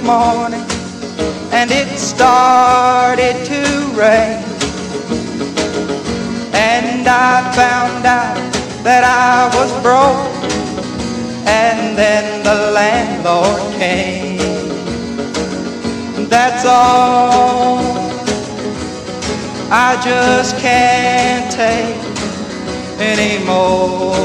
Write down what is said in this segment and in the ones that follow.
morning and it started to rain, and I found out that I was broke, and then the landlord came. That's all, I just can't take anymore.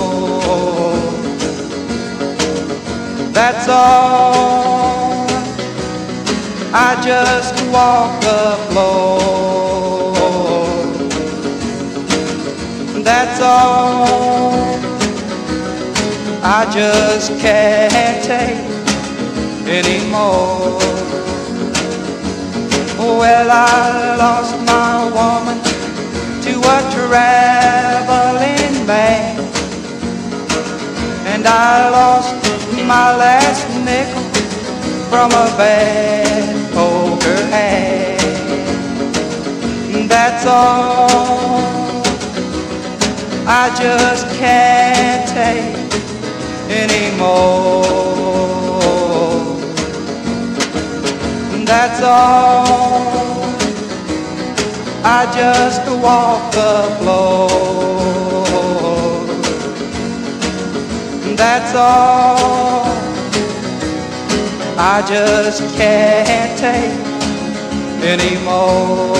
That's all, I just walk the floor. That's all, I just can't take anymore. Well, I lost my woman to a traveling man, and I lost my last nickel from a bad poker hand. That's all, I just can't take anymore. That's all, I just walk the floor. That's all, I just can't take anymore.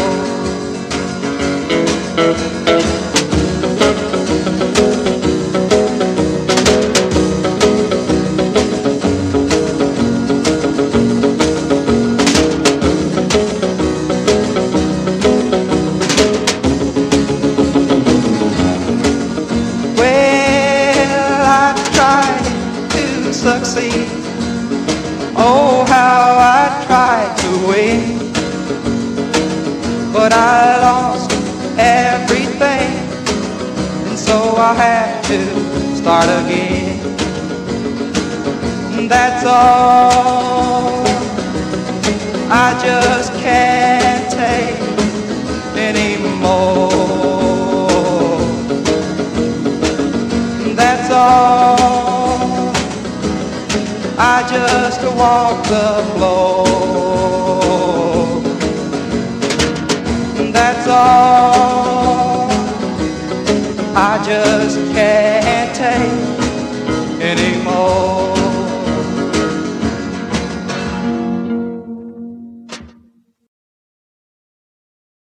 Succeed. Oh, how I tried to win, but I lost everything, and so I had to start again. That's all, I just can't take anymore. That's all, I just walk the floor. That's all, I just can't take